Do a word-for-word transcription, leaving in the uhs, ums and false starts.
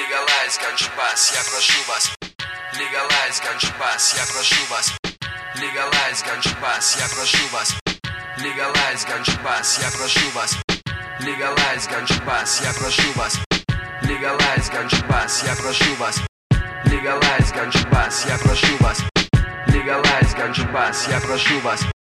Legalize Ganja Pass, я прошу вас. Legalize Ganja Pass, я прошу вас. Legalize Ganja Pass, я прошу вас. Legalize Ganja Pass, я прошу вас. Legalize Ganja Pass, я прошу вас. Legalize Ganja Pass, я прошу вас. Legalize Ganja Pass, я прошу вас. Legalize Ganja Pass, я прошу вас.